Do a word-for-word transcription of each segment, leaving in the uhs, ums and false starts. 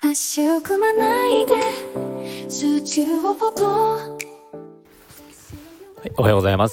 足を組まないで数値をポポはい、おはようございます。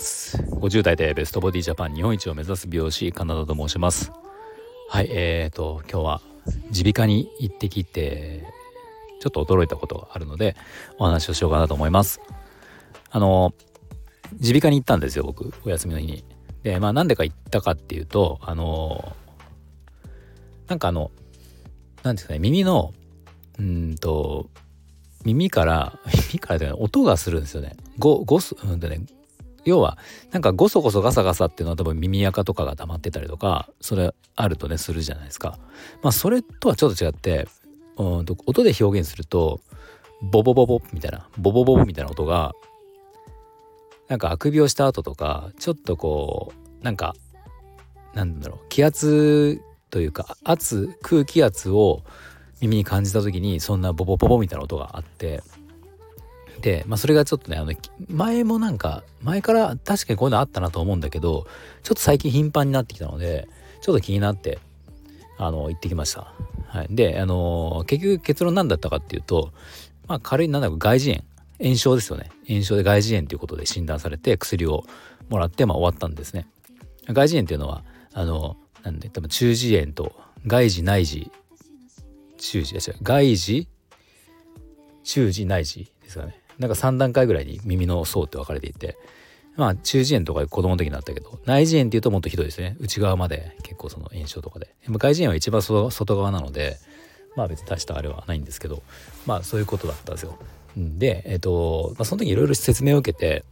ごじゅう代でベストボディジャパン日本一を目指す美容師カナダと申します。はい、えーと今日は耳鼻科に行ってきてちょっと驚いたことがあるのでお話をしようかなと思います。あの耳鼻科に行ったんですよ、僕お休みの日に。でまあなんでか行ったかっていうとあのなんかあのなんですかね、耳のうーんと耳から耳からで、ね、音がするんですよね。ごごすうんとね要はなんかゴソゴソガサガサっていうのは多分耳垢とかが溜まってたりとかそれあるとねするじゃないですか。まあそれとはちょっと違ってうんと音で表現するとボボボボみたいなボボボボみたいな音がなんかあくびをした後とかちょっとこうなんかなんだろう気圧というか圧空気圧を耳に感じた時にそんなボボボボみたいな音があって、で、まあ、それがちょっとねあの前もなんか前から確かにこういうのあったなと思うんだけどちょっと最近頻繁になってきたのでちょっと気になってあの行ってきました。はい、であの結局結論何だったかっていうと、まあ、軽いなんだろう外耳炎炎症ですよね。炎症で外耳炎ということで診断されて薬をもらって、まあ、終わったんですね。外耳炎っていうのはあのなんで多分中耳炎と外耳内耳中耳ですよ外耳中耳内耳ですかね。なんかさん段階ぐらいに耳の層って分かれていて、まあ中耳炎とか子供の時になったけど内耳炎っていうともっとひどいですね。内側まで結構その炎症とかで、外耳炎は一番外側なのでまあ別に大したあれはないんですけど、まあそういうことだったんですよ。でえっと、まあ、その時いろいろ説明を受けて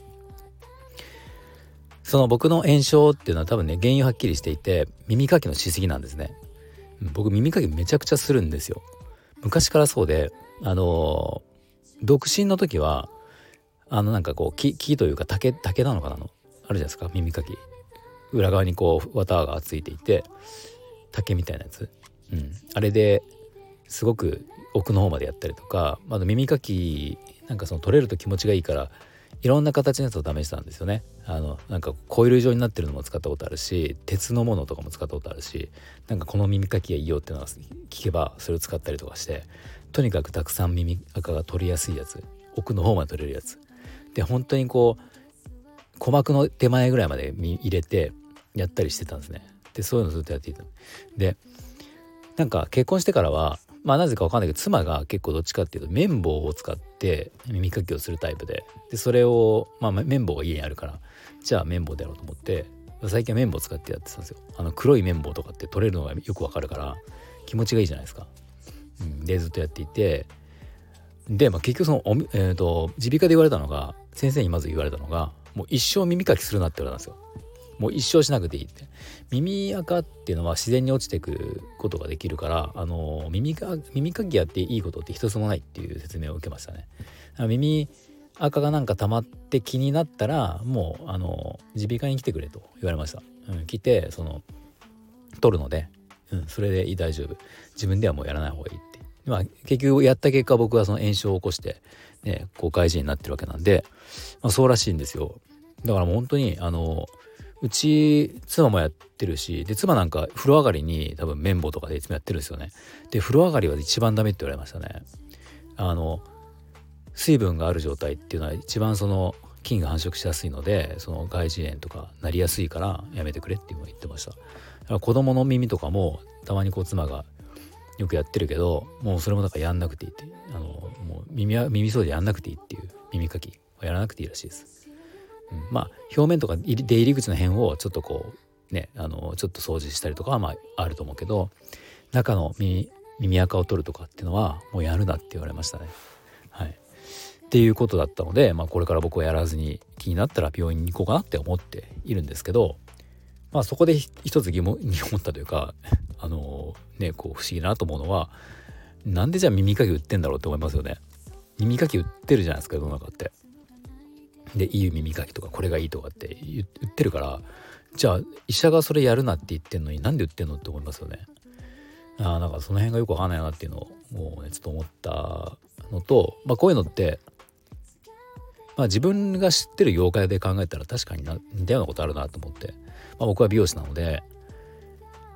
その僕の炎症っていうのは多分ね原因はっきりしていて耳かきのしすぎなんですね。僕耳かきめちゃくちゃするんですよ。昔からそうであの独身の時はあのなんかこう木木というか竹竹なのかなのあるじゃないですか。耳かき裏側にこう綿がついていて竹みたいなやつ、うん、あれですごく奥の方までやったりとか、まだ耳かきなんかその取れると気持ちがいいからいろんな形のやつを試したんですよね。あのなんかコイル状になってるのも使ったことあるし鉄のものとかも使ったことあるし、なんかこの耳かきがいいよっていうのが聞けばそれを使ったりとかして、とにかくたくさん耳垢が取りやすいやつ、奥の方まで取れるやつで本当にこう鼓膜の手前ぐらいまで入れてやったりしてたんですね。でそういうのずっとやっていた。でなんか結婚してからはまあなぜかわかんないけど妻が結構どっちかっていうと綿棒を使って耳かきをするタイプで、でそれをまあ綿棒が家にあるからじゃあ綿棒でやろうと思って最近は綿棒使ってやってたんですよ。あの黒い綿棒とかって取れるのがよくわかるから気持ちがいいじゃないですか。うん、でずっとやっていて、で、まあ、結局そのお、えーと、耳鼻科で言われたのが先生にまず言われたのがもう一生耳かきするなって言われたんですよ。もう一生しなくていいって。耳垢っていうのは自然に落ちていくことができるから、あの耳か耳かきやっていいことって一つもないっていう説明を受けましたね。耳垢がなんか溜まって気になったらもうあの耳鼻科に来てくれと言われました。うん、来てその取るので、うん、それで大丈夫。自分ではもうやらない方がいいって。まあ結局やった結果僕はその炎症を起こしてねこう外耳炎になってるわけなんで、まあ、そうらしいんですよ。だからもう本当にあのうち妻もやってるし、で妻なんか風呂上がりに多分綿棒とかでいつもやってるんですよね。で風呂上がりは一番ダメって言われましたね。あの水分がある状態っていうのは一番その菌が繁殖しやすいので、その外耳炎とかなりやすいからやめてくれっていうのを言ってました。だから子供の耳とかもたまにこう妻がよくやってるけどもうそれもだからやんなくていいって、あのもう耳は耳掃除やんなくていいっていう耳かきはやらなくていいらしいです。うん、まあ表面とか出入り口の辺をちょっとこうねあのちょっと掃除したりとかはまああると思うけど中の耳耳垢を取るとかっていうのはもうやるなって言われましたね。はい。っていうことだったので、まあ、これから僕はやらずに気になったら病院に行こうかなって思っているんですけど、まあそこで一つ疑問に思ったというかあのねこう不思議だなと思うのは、なんでじゃあ耳かき売ってんだろうって思いますよね。耳かき売ってるじゃないですか世の中って。でいい耳かきとかこれがいいとかって売ってるから、じゃあ医者がそれやるなって言ってんのになんで売ってんのって思いますよね。あーなんかその辺がよくわかんないなっていうのをもうねちょっと思ったのと、まあこういうのってまあ自分が知ってる業界で考えたら確かにな似たようなことあるなと思って、まあ、僕は美容師なので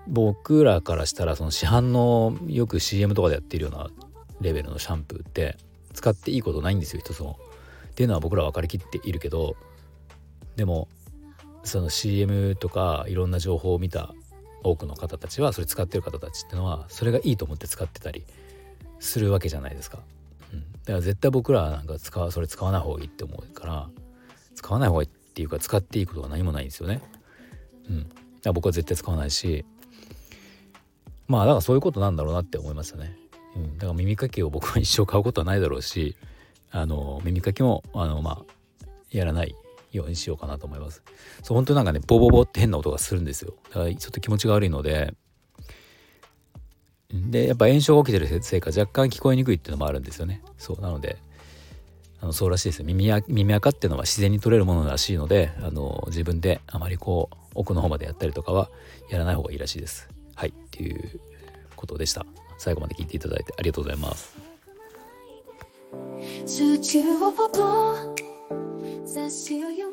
僕らからしたらその市販のよく シーエム とかでやっているようなレベルのシャンプーって使っていいことないんですよ一つも。っていうのは僕ら分かりきっているけど、でもその シーエム とかいろんな情報を見た多くの方たちは、それ使ってる方たちっていうのはそれがいいと思って使ってたりするわけじゃないですか、うん、だから絶対僕らなんか使うそれ使わない方がいいって思うから、使わない方がいいっていうか使っていいことが何もないんですよね。うん、だから僕は絶対使わないし、まあだからそういうことなんだろうなって思いますよね。うん、だから耳かきを僕は一生買うことはないだろうし、あの耳かきもあのまあやらないようにしようかなと思います。そう本当になんかねボボボって変な音がするんですよ。だからちょっと気持ちが悪いので、でやっぱ炎症が起きてるせいか若干聞こえにくいっていうのもあるんですよね。そうなのであのそうらしいですよ。耳や耳垢っていうのは自然に取れるものらしいので、あの自分であまりこう奥の方までやったりとかはやらない方がいいらしいです。はいっていうことでした。最後まで聞いていただいてありがとうございます。 数値を差し読む